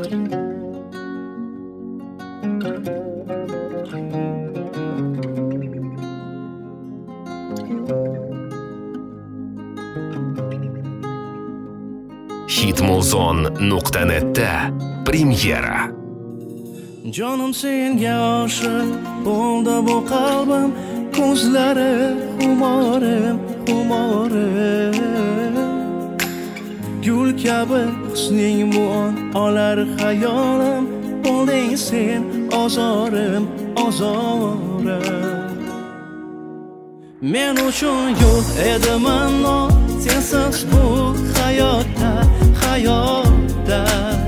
Hitmuzon.net'da premyera. Jonim senga oshiq bo'ldi bu qalbim, ko'zlari xumorim, xumorim. Gul kabi husning bu on olar xayolim, bo'lding sen ozorim, ozorim. Men uchun yo'q edi ma'no, sensiz bu hayotda, hayotda.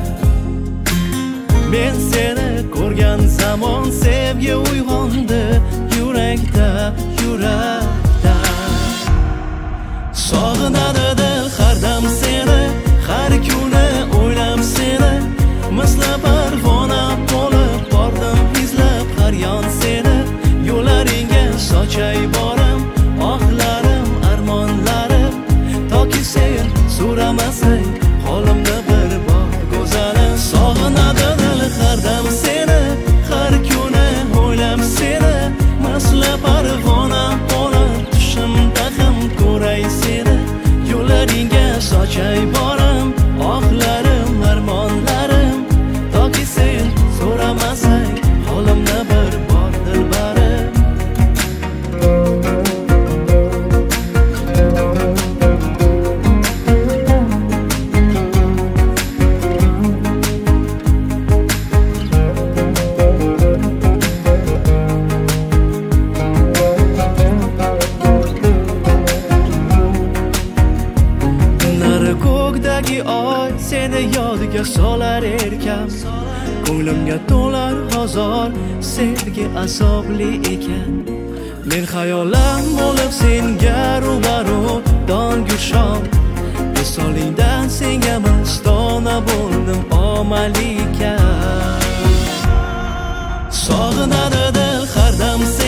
Men seni ko'rgan zamon sevgi uyg'ondi yurakda, yurakda. Sog'inadi dil har dam seni, har kuni o'ylab seni. Misli parvona bo'lib bordim izlab har yon seni. Yo'llaringga sochay borim, ohlarim, armonlarim. Toki sen so'ramasang holimni bir bor go'zalim. Sog'inadi dil har dam seni, har kuni o'ylab seni. Misli parvona bo'lib tushimda ham ko'ray seni. Yo'llaringga sochay borim, ohlarim, armonlarim. Toki sen so'ramasang holimni bir bor dilbarim. Oy seni yodiga solar erkam, ko'nglimga to'lar hazor sevgi azobli ekan. Men xayolan bo'lib senga rubaru dongu shom, visolingdan senga mastona bo'ldim omalika. Sog'inadi dil har dam